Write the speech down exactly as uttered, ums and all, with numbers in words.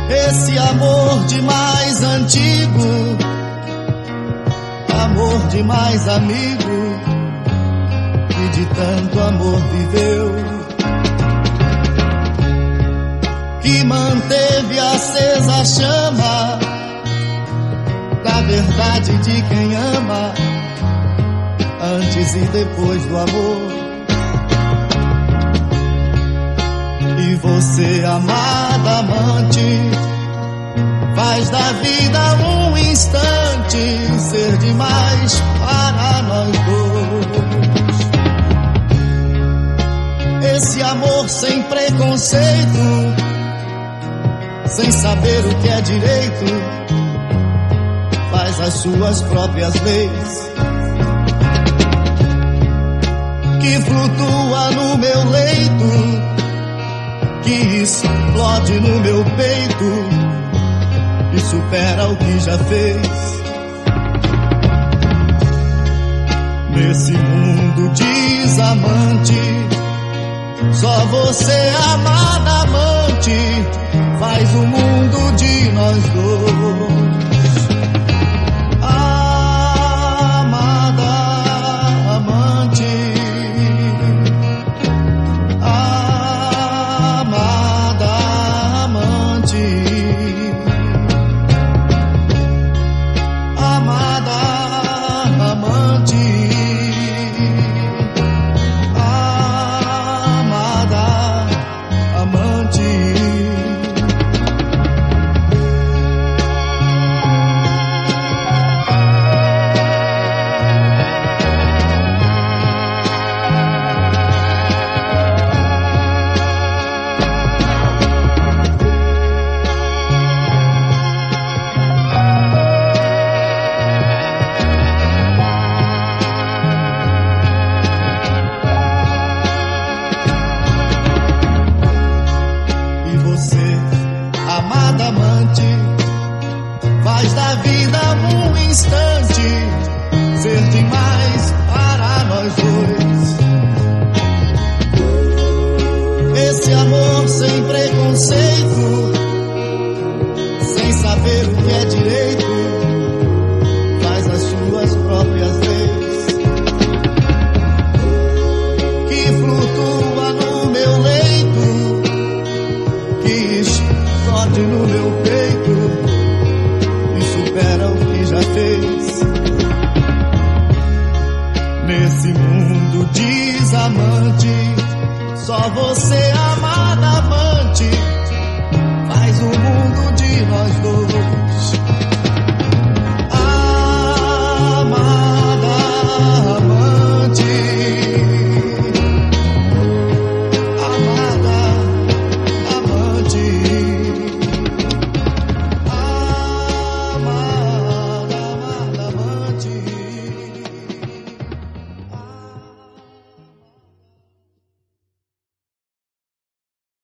Esse amor demais antigo, amor demais amigo, que de tanto amor viveu, que manteve acesa a chama da verdade de quem ama, antes e depois do amor. E você, amada amante, faz da vida um instante ser demais para nós dois. Esse amor sem preconceito, sem saber o que é direito, faz as suas próprias leis, que flutua no meu leito, que explode no meu peito e supera o que já fez. Nesse mundo desamante, só você, amada amante, faz o mundo de nós dois. Amada amante, faz da vida um instante ser demais para nós dois. Esse amor sem preconceito, sem saber o que é direito, faz as suas próprias leis, que flutua no meu leito, que explode no meu peito